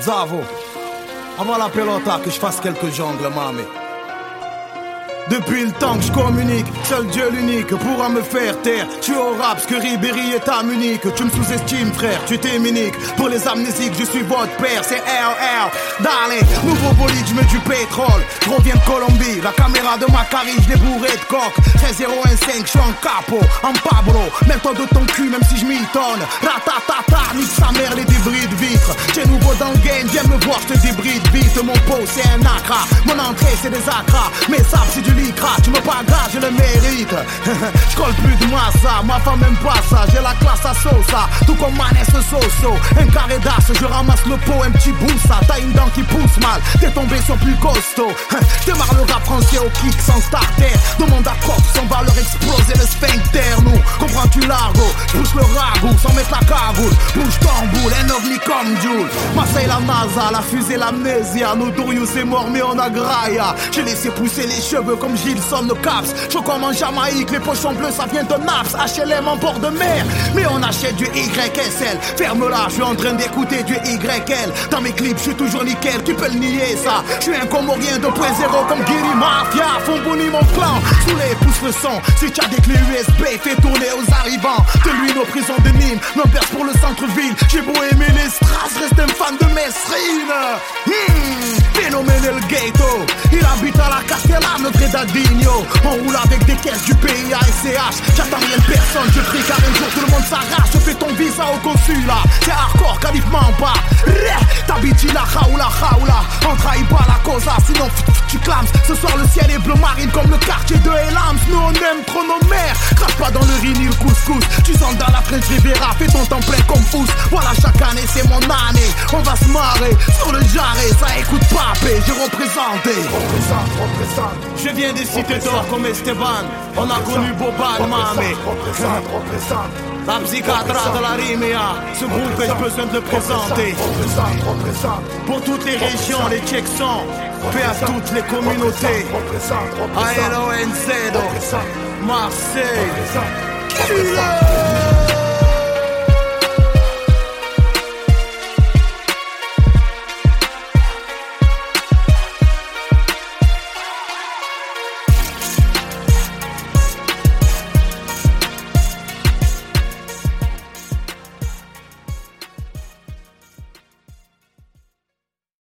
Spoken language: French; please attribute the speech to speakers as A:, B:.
A: Zavo, avant la pelota que je fasse quelques jongles, mamé. Depuis le temps que je communique, seul Dieu l'unique pourra me faire taire. Tu es au rap, ce que Ribéry est à Munich. Tu me sous-estimes frère, tu t'es minique. Pour les amnésiques, je suis votre père, c'est RR. Darling, nouveau bolide, je mets du pétrole. Je reviens de Colombie, la caméra de ma carie, je l'ai bourré de coque. 13-0-1-5, je suis en capo, en Pablo. Mets-toi de ton cul, même si je m'y tonne. Ratatata, nique sa mère, les débris de vitre. T'es nouveau dans le game, viens me voir, je te débride vite. Mon pot, c'est un acra, mon entrée, c'est des acras. Mes sables, c'est du licra, tu me pagas, je le mérite. Je colle plus de moi ça, ma femme aime pas ça. J'ai la classe à Sosa, tout comme Manès Soso. Un carré d'as, je ramasse le pot, un petit boussa. T'as une dent qui pousse mal, t'es tombé sur plus costaud. Démarre le rap français au kick sans starter. Demande à Cox, on va leur exploser le sphincter. Nous, comprends-tu l'argot? Pousse le ragout, sans mettre la cagoule. Bouge ton boule, un ovni comme Jules. Marseille la NASA, la fusée l'amnésia. Nous Dorius c'est mort mais on a graia. J'ai laissé pousser les cheveux comme Gilson le Caps. Je comme en Jamaïque, les pochons bleus ça vient de Naps. HLM en bord de mer, mais on achète du YSL. Ferme-la, je suis en train d'écouter du YL. Dans mes clips, je suis toujours nickel, qui peut le nier ça? Je suis un Comorien 2.0 comme Guiri Mafia. Fombouni mon clan, sous les pouces le son. Si tu as des clés USB, fais tourner aux arrivants. De lui nos prisons de Nîmes, nos berces pour le centre-ville. J'ai beau aimer les strass, reste un fan de Mesrine. Phénoménal Gato, il habite à la Castellane, le Grédadigno. On roule avec des caisses du PIA et CH. J'attends rien de personne, je prie car un jour tout le monde s'arrache. Je fais ton visa au consulat, c'est hardcore, qualifement pas. T'habites la Khaoula. On trahit pas la cosa, sinon tu clames. Ce soir le ciel est bleu marine comme le quartier de Elams. Nous on aime trop nos mères, crache pas dans le riz ni le couscous. Tu sens dans la French Riviera, fais ton temps plein comme pouce. Voilà chaque année c'est mon année, on va se marrer. Sur le jarret, ça écoute papé, j'ai représenté. Représente. Je viens des cités d'or comme Esteban. On a connu Boban, mamé. La psychiatra de la Rimea, ce groupe que j'ai besoin de le présenter. Pour toutes les régions, les Tchèques-Sons, paix à toutes les communautés. ALONZ, Marseille, Killer.